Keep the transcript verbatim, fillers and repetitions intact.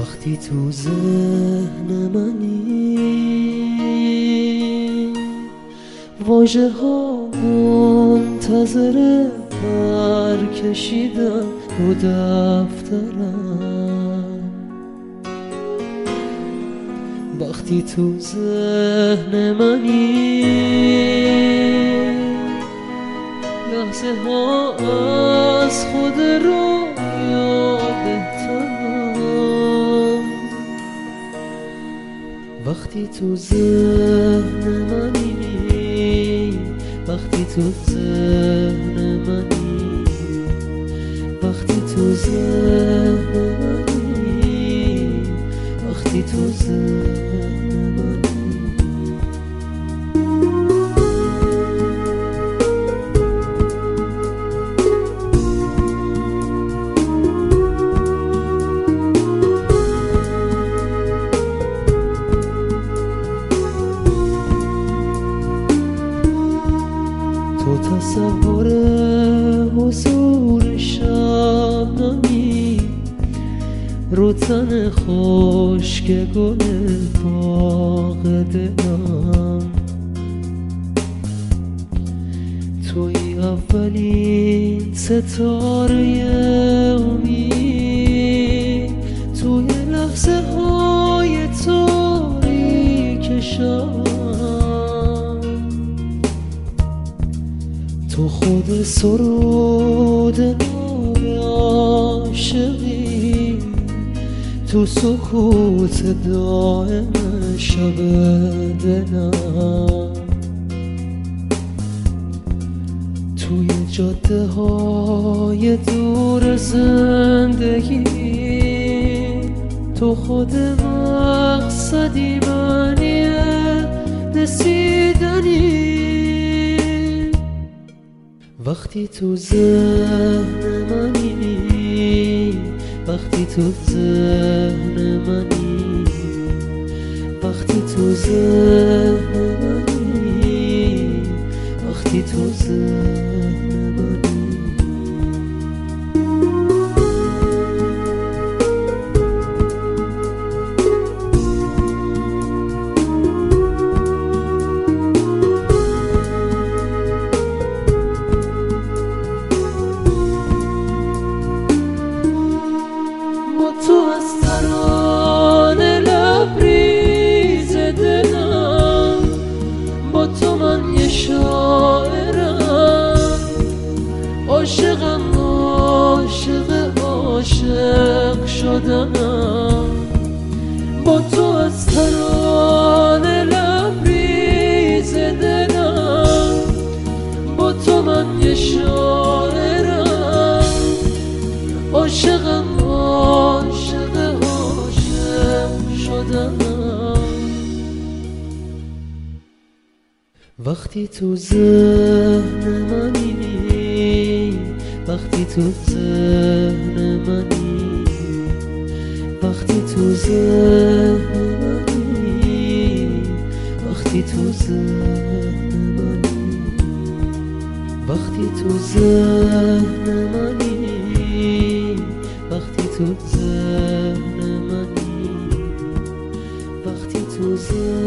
وقتی تو ذهن منی واژه ها منتظر برکشیدن رو دفترم، وقتی تو ذهن منی لحظه ها از خود رویا بهترم، وقتی تو ذهن منی، وقتی تو ذهن منی، وقتی تو ذهن منی، وقتی تو ذهن تو تصور حضور شبنمی رو تن خشک گل باغ دلم، توی اولین ستاره امید توی لحظه های تاریک شب، تو خود سرود نای عاشقی، تو سکوت دائم شب دلم، توی جاده های دور زندگی تو خود مقصدی معنی رسیدنی، وقتی تو ذهن منی، وقتی تو ذهن منی، وقتی تو ذهن منی، وقتی تو ذهن منی. تو از ترانه لبریز دلم، با تو من یه شاعرم، عاشقم عاشق عاشق شدنم، با تو از ترانه لبریز دلم، با تو من یه شاعرم، عاشقم عاشق عاشق شدنم، وقتی تو ذهن منی، وقتی تو ذهن منی، وقتی تو ذهن منی، وقتی تو ذهن منی، وقتی تو ذهن منی، وقتی تو ذهن منی، وقتی تو ذهن